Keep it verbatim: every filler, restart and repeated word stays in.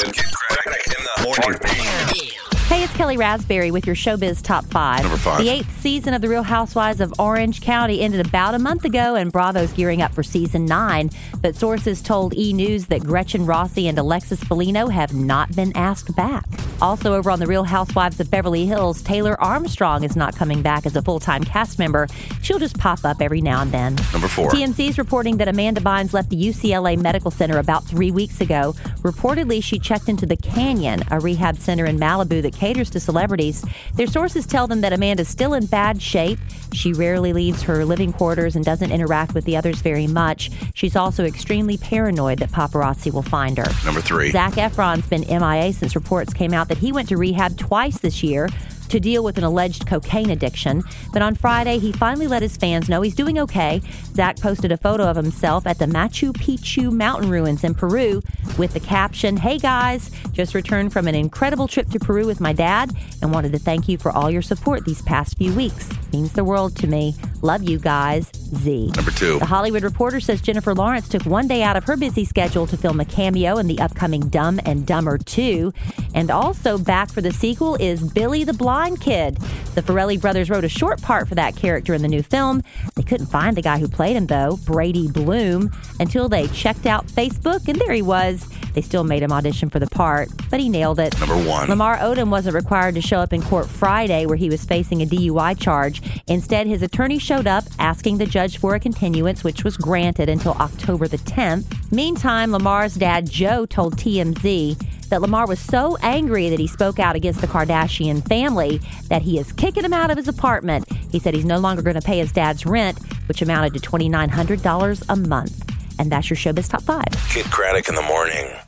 Kid Craddock in the morning. Hey, it's Kelly Raspberry with your Showbiz Top five. Number five. The eighth season of The Real Housewives of Orange County ended about a month ago, and Bravo's gearing up for season nine. But sources told E! News that Gretchen Rossi and Alexis Bellino have not been asked back. Also over on The Real Housewives of Beverly Hills, Taylor Armstrong is not coming back as a full-time cast member. She'll just pop up every now and then. Number four. T M Z is reporting that Amanda Bynes left the U C L A Medical Center about three weeks ago. Reportedly, she checked into the Canyon, a rehab center in Malibu that caters to celebrities. Their sources tell them that Amanda's still in bad shape. She rarely leaves her living quarters and doesn't interact with the others very much. She's also extremely paranoid that paparazzi will find her. Number three. Zac Efron's been M I A since reports came out that he went to rehab twice this year to deal with an alleged cocaine addiction. But on Friday, he finally let his fans know he's doing okay. Zac posted a photo of himself at the Machu Picchu mountain ruins in Peru with the caption, "Hey guys, just returned from an incredible trip to Peru with my dad and wanted to thank you for all your support these past few weeks. Means the world to me. Love you guys, Z." Number two. The Hollywood Reporter says Jennifer Lawrence took one day out of her busy schedule to film a cameo in the upcoming Dumb and Dumber two. And also back for the sequel is Billy the Blind Kid. The Farrelly brothers wrote a short part for that character in the new film. They couldn't find the guy who played him, though, Brady Bloom, until they checked out Facebook, and there he was. They still made him audition for the part, but he nailed it. Number one. Lamar Odom wasn't required to show up in court Friday, where he was facing a D U I charge. Instead, his attorney showed up asking the judge for a continuance, which was granted until October the tenth. Meantime, Lamar's dad, Joe, told T M Z that Lamar was so angry that he spoke out against the Kardashian family that he is kicking him out of his apartment. He said he's no longer going to pay his dad's rent, which amounted to two thousand nine hundred dollars a month. And that's your Showbiz Top five. Kid Craddock in the morning.